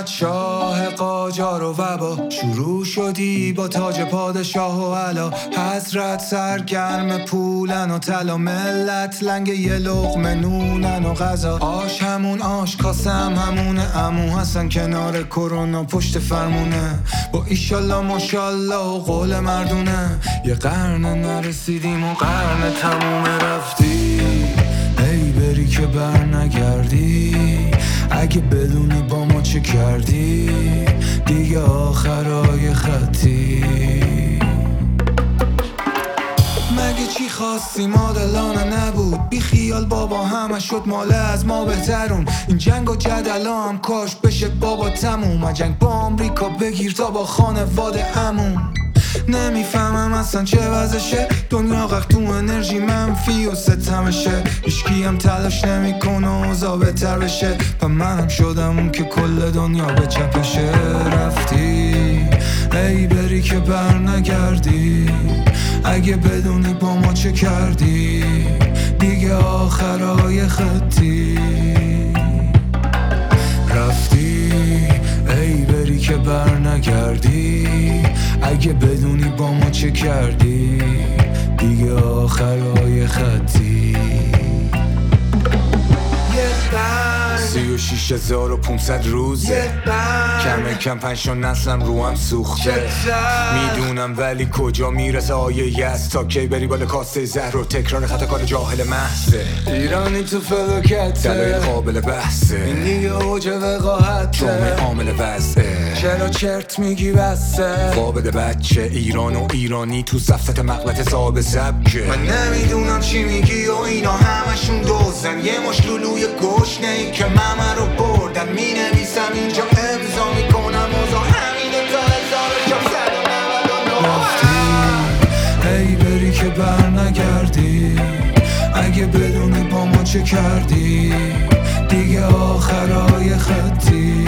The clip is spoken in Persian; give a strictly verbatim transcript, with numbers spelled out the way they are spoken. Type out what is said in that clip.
محمد شاه قاجار و وبا، شروع شدی با تاج پادشاه و علا. حضرت سرگرم پولن و طلا، ملت لنگ یه لقمه نونن و غذا. آش همون آش، کاسم همونه، عمو حسن کنار کرونا پشت فرمونه. با ایشالله ماشالله و قول مردونه، یه قرن نرسیدیم و قرن تموم. رفتی ای بری که بر نگردی، اگه بدونی با ما چه کردی، دیگه آخرای خطی. مگه چی خواستیم عادلانه نبود، بی خیال بابا همه شد ماله از ما بهترون. این جنگ و جدلا هم کاش بشه بابا تموم، جنگ با آمریکا بگیر تا با خانواده عموم. نمیفهمم اصلا چه وضعشه، دنیا غرق تو انرژی منفی و ستمشه. هیچکی هم تلاش نمیکنه اوضاع بهتر بشه، و منم شدم اون که کل دنیا به چپشه. رفتی ای بری که بر نگردی، اگه بدونی با ما چه کردی، دیگه آخرای خطی. رفتی ای بری که بر نگردی، اگه بدونی با ما چه کردی، دیگه آخرای خطی. سی و شیش هزار و پونصد روزه، کم کم پنجشون نسلم رو هم سوخته. میدونم ولی کجا میرسه آیه یست، تا کی بری بالا کاسه زهر و تکرار خطا کار جاهل محضه. ایرانی تو فلوکته، دلایل قابل بحثه، این دیگه اوج وقاحته، جمعه عامل وضعه. چرا چرت میگی بسته، قابل بچه ایران و ایرانی تو صفت مغلط صاحب سبکه. من نمیدونم چی میگی و اینا همشون دوزن، یه مشکلوی گشنه ای که ممه رو بردن. می نویسم اینجا امضا میکنم اوضا همینه تا هزار جا صد و نود و نه. رفتی ای بری که بر نگردی، اگه بدونی با ما چه کردی، دیگه آخرای خطی.